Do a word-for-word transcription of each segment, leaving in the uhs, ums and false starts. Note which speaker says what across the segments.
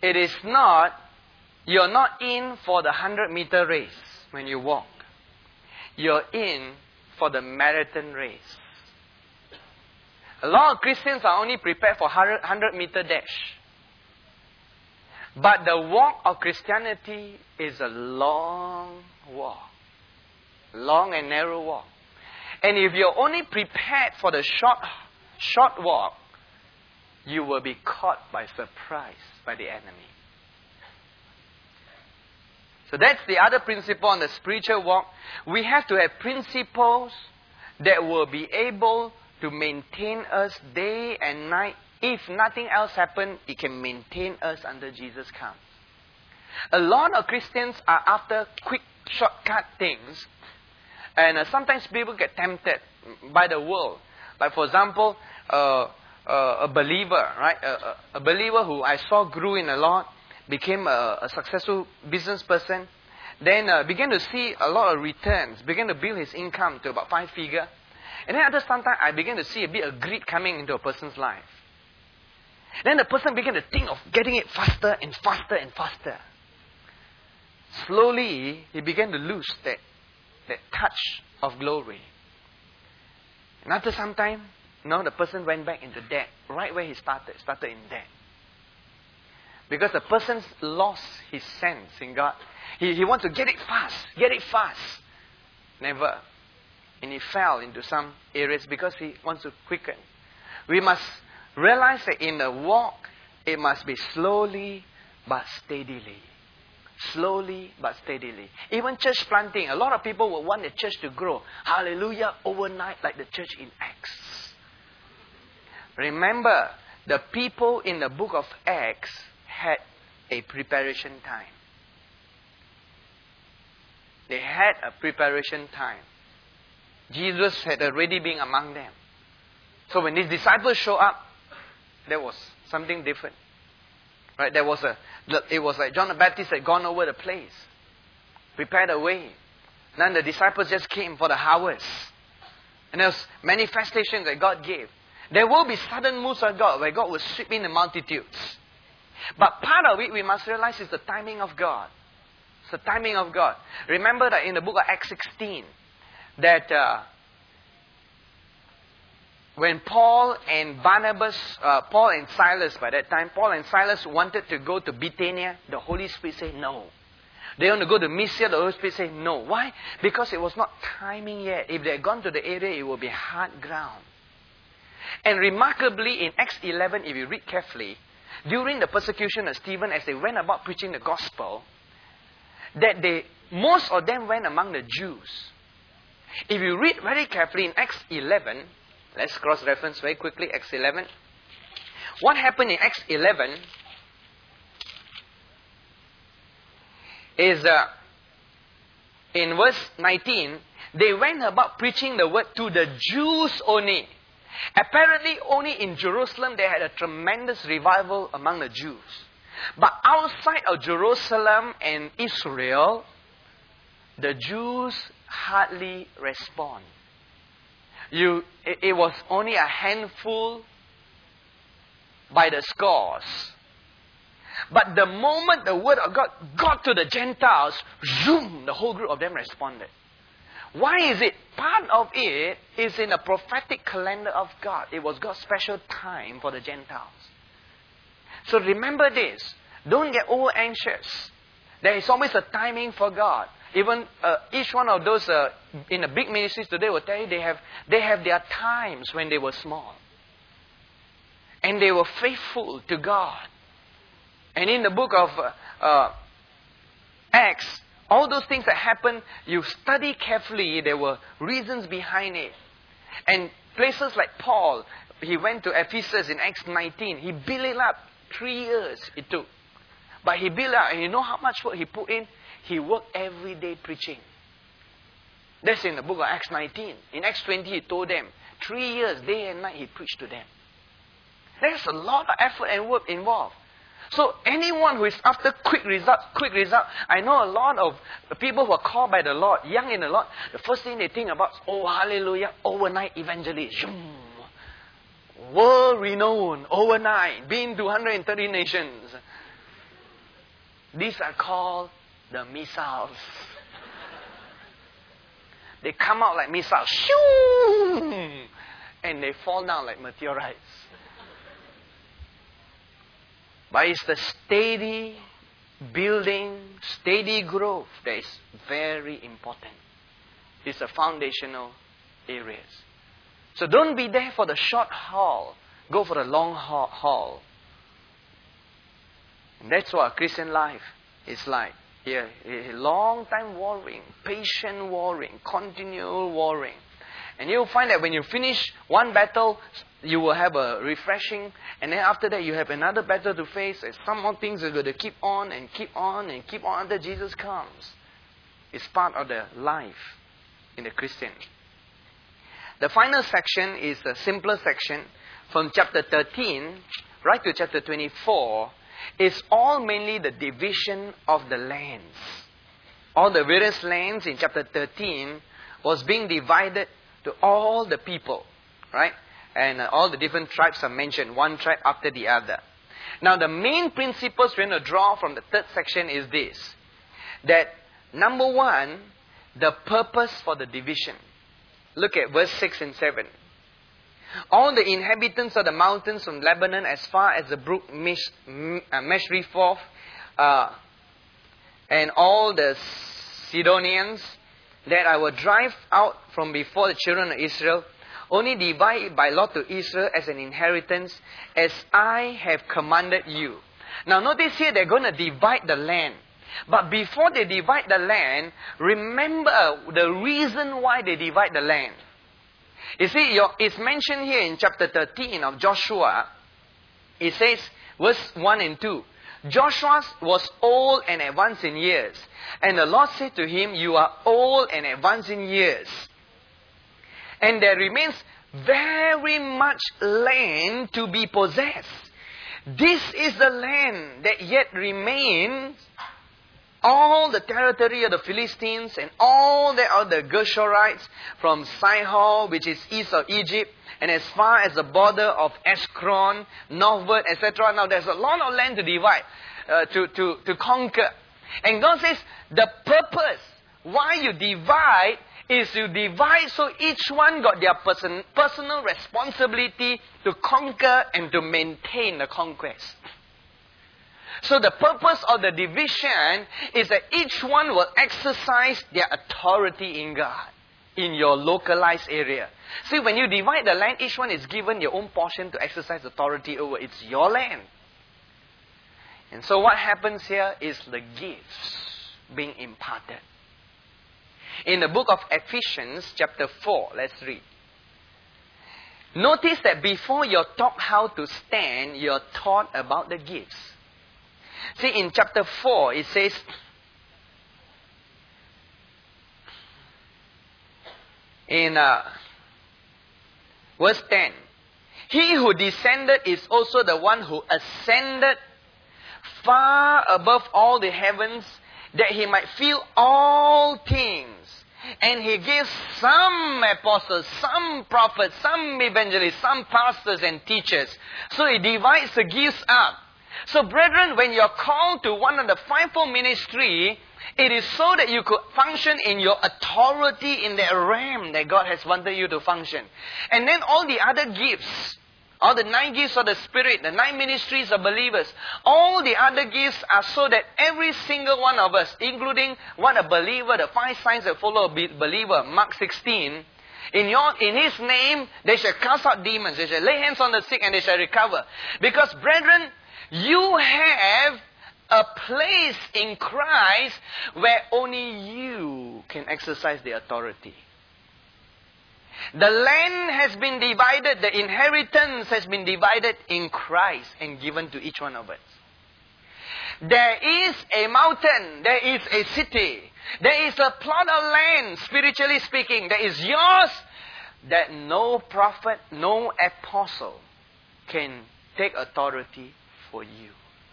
Speaker 1: it is not, you're not in for the hundred meter race when you walk. You're in for the marathon race. A lot of Christians are only prepared for hundred meter dash. But the walk of Christianity is a long walk. Long and narrow walk. And if you're only prepared for the short, short walk, you will be caught by surprise by the enemy. So that's the other principle on the spiritual walk. We have to have principles that will be able to maintain us day and night. If nothing else happens, it can maintain us until Jesus comes. A lot of Christians are after quick, shortcut things. And uh, sometimes people get tempted by the world. Like for example, uh, uh, a believer, right? A, a, a believer who I saw grew in a lot, became a, a successful business person, then uh, began to see a lot of returns, began to build his income to about five figure. And then at some time, I began to see a bit of greed coming into a person's life. Then the person began to think of getting it faster and faster and faster. Slowly, he began to lose that, that touch of glory. And after some time, now the person went back into debt, right where he started, started in debt. Because the person lost his sense in God. He, he wants to get it fast, get it fast. Never. And he fell into some areas because he wants to quicken. We must realize that in the walk, it must be slowly but steadily. Slowly but steadily. Even church planting, a lot of people will want the church to grow. Hallelujah, overnight like the church in Acts. Remember, the people in the book of Acts had a preparation time. They had a preparation time. Jesus had already been among them. So when these disciples show up, there was something different. Right? There was a, it was like John the Baptist had gone over the place, prepared a way. Then the disciples just came for the harvest. And there was manifestations that God gave. There will be sudden moves of God where God will sweep in the multitudes. But part of it we must realize is the timing of God. It's the timing of God. Remember that in the book of Acts sixteen, that uh, when Paul and Barnabas, uh, Paul and Silas by that time, Paul and Silas wanted to go to Bithynia, the Holy Spirit said no. They want to go to Mysia, the Holy Spirit said no. Why? Because it was not timing yet. If they had gone to the area, it would be hard ground. And remarkably, in Acts eleven, if you read carefully, during the persecution of Stephen, as they went about preaching the gospel, that they, most of them went among the Jews. If you read very carefully in Acts eleven, let's cross-reference very quickly, Acts eleven. What happened in Acts eleven is, uh, in verse nineteen, they went about preaching the word to the Jews only. Apparently, only in Jerusalem they had a tremendous revival among the Jews. But outside of Jerusalem and Israel, the Jews hardly respond. You, it, it was only a handful by the scores. But the moment the word of God got to the Gentiles, zoom, the whole group of them responded. Why is it? Part of it is in the prophetic calendar of God. It was God's special time for the Gentiles. So remember this. Don't get over anxious. There is always a timing for God. Even uh, each one of those uh, in the big ministries today will tell you they have, they have their times when they were small. And they were faithful to God. And in the book of uh, uh, Acts, all those things that happened, you study carefully, there were reasons behind it. And places like Paul, he went to Ephesus in Acts nineteen. He built it up. Three years it took. But he built up, and you know how much work he put in? He worked every day preaching. That's in the book of Acts nineteen. In Acts twenty, he told them, three years, day and night, he preached to them. There's a lot of effort and work involved. So anyone who is after quick results, quick results, I know a lot of people who are called by the Lord, young in the Lord, the first thing they think about is, oh, hallelujah, overnight evangelist. World renowned, overnight, been to one hundred thirty nations. These are called the missiles. They come out like missiles. Shoo! And they fall down like meteorites. But it's the steady building, steady growth that is very important. It's a foundational areas. So don't be there for the short haul. Go for the long haul. And that's what a Christian life is like. Yeah, a long time warring, patient warring, continual warring. And you'll find that when you finish one battle, you will have a refreshing, and then after that you have another battle to face, and some more things are going to keep on and keep on and keep on until Jesus comes. It's part of the life in the Christian. The final section is the simpler section from chapter thirteen right to chapter twenty-four. It's all mainly the division of the lands. All the various lands in chapter thirteen was being divided to all the people, right? And uh, all the different tribes are mentioned, one tribe after the other. Now the main principles we're going to draw from the third section is this. That number one, the purpose for the division. Look at verse six and seven. All the inhabitants of the mountains from Lebanon as far as the brook Meshrifoth, uh, and all the Sidonians that I will drive out from before the children of Israel, only divide by lot to Israel as an inheritance, as I have commanded you. Now notice here they're going to divide the land. But before they divide the land, remember the reason why they divide the land. You see, it's mentioned here in chapter thirteen of Joshua. It says, verse one and two. Joshua was old and advanced in years. And the Lord said to him, you are old and advanced in years. And there remains very much land to be possessed. This is the land that yet remains. All the territory of the Philistines and all the other Geshurites from Sihor, which is east of Egypt, and as far as the border of Ekron, northward, et cetera. Now there's a lot of land to divide, uh, to, to, to conquer. And God says the purpose why you divide is you divide so each one got their person, personal responsibility to conquer and to maintain the conquest. So the purpose of the division is that each one will exercise their authority in God, in your localized area. See, when you divide the land, each one is given their own portion to exercise authority over. It's your land. And so what happens here is the gifts being imparted. In the book of Ephesians chapter four, let's read. Notice that before you're taught how to stand, you're taught about the gifts. See, in chapter four, it says, in uh, verse ten, he who descended is also the one who ascended far above all the heavens, that he might fill all things. And he gives some apostles, some prophets, some evangelists, some pastors and teachers. So he divides the gifts up. So brethren, when you're called to one of the fivefold ministry, it is so that you could function in your authority in that realm that God has wanted you to function. And then all the other gifts, all the nine gifts of the Spirit, the nine ministries of believers, all the other gifts are so that every single one of us, including what a believer, the five signs that follow a believer, Mark sixteen, in your, in His name, they shall cast out demons, they shall lay hands on the sick and they shall recover. Because brethren, you have a place in Christ where only you can exercise the authority. The land has been divided, the inheritance has been divided in Christ and given to each one of us. There is a mountain, there is a city, there is a plot of land, spiritually speaking, that is yours, that no prophet, no apostle can take authority for you.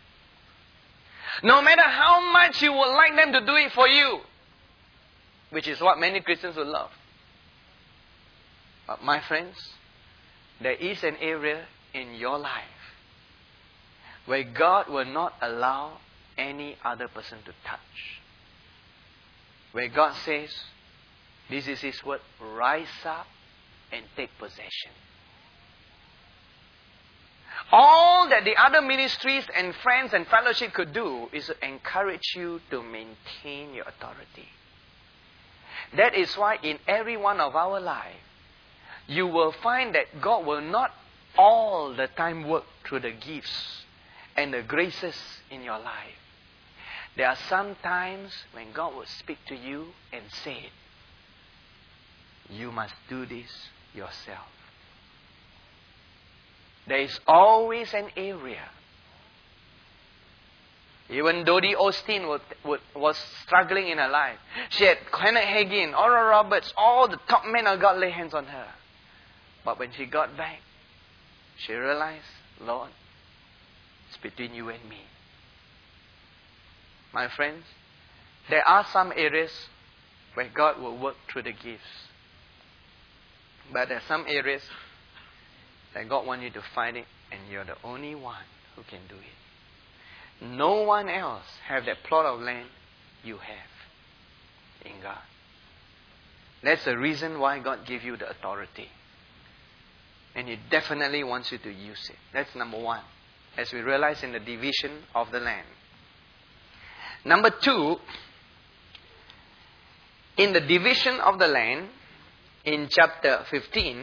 Speaker 1: No matter how much you would like them to do it for you, which is what many Christians would love. But my friends, there is an area in your life where God will not allow any other person to touch. Where God says, this is His word, rise up and take possession. All that the other ministries and friends and fellowship could do is to encourage you to maintain your authority. That is why in every one of our lives, you will find that God will not all the time work through the gifts and the graces in your life. There are some times when God will speak to you and say, you must do this yourself. There is always an area. Even Dodie Osteen would, would, was struggling in her life. She had Kenneth Hagin, Oral Roberts, all the top men of God lay hands on her. But when she got back, she realized, Lord, it's between you and me. My friends, there are some areas where God will work through the gifts. But there are some areas that God wants you to find it, and you're the only one who can do it. No one else have that plot of land you have in God. That's the reason why God gave you the authority. And He definitely wants you to use it. That's number one, as we realize in the division of the land. Number two, in the division of the land, in chapter fifteen,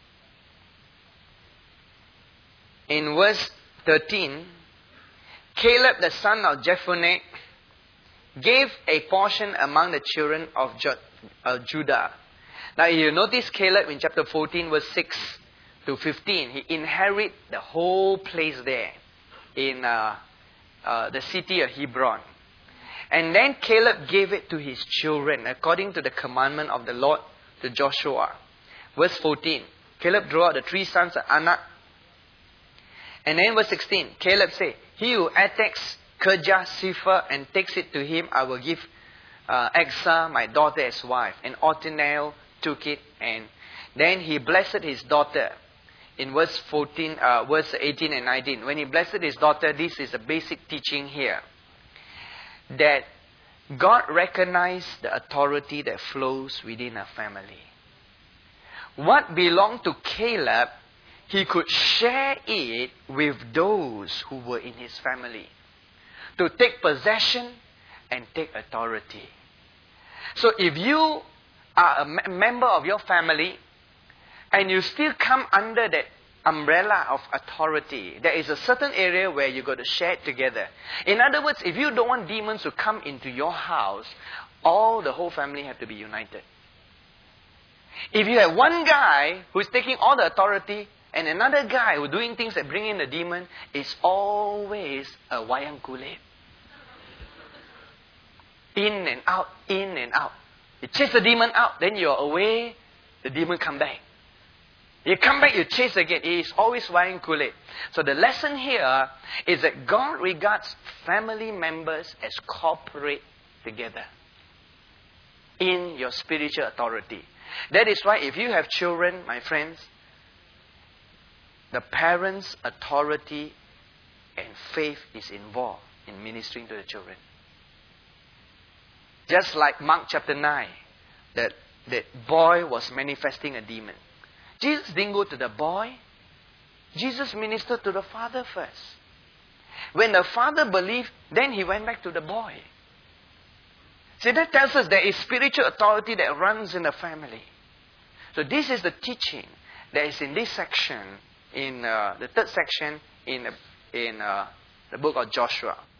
Speaker 1: in verse thirteen, Caleb the son of Jephunneh gave a portion among the children of Judah. Now you notice Caleb in chapter fourteen, verse six to fifteen, he inherited the whole place there in uh, uh, the city of Hebron. And then Caleb gave it to his children according to the commandment of the Lord to Joshua. Verse fourteen, Caleb drew out the three sons of Anak. And then verse sixteen, Caleb said, he who attacks Kirjath Sepher and takes it to him, I will give uh, Exa, my daughter, as wife. And Othniel took it, and then he blessed his daughter. In verse fourteen, uh, verse eighteen and nineteen, when he blessed his daughter, this is a basic teaching here, that God recognized the authority that flows within a family. What belonged to Caleb, he could share it with those who were in his family, to take possession and take authority. So if you are a member of your family and you still come under that umbrella of authority, there is a certain area where you got to share it together. In other words, if you don't want demons to come into your house, all the whole family have to be united. If you have one guy who is taking all the authority and another guy who is doing things that bring in the demon, it's always a wayang kulit. In and out, in and out. You chase the demon out, then you're away, the demon come back. You come back, you chase again. It is always wayang kulit. So the lesson here is that God regards family members as corporate together in your spiritual authority. That is why if you have children, my friends, the parents' authority and faith is involved in ministering to the children. Just like Mark chapter nine, that, that boy was manifesting a demon. Jesus didn't go to the boy. Jesus ministered to the father first. When the father believed, then he went back to the boy. See, that tells us there is spiritual authority that runs in the family. So this is the teaching that is in this section, in uh, the third section in, in uh, the book of Joshua.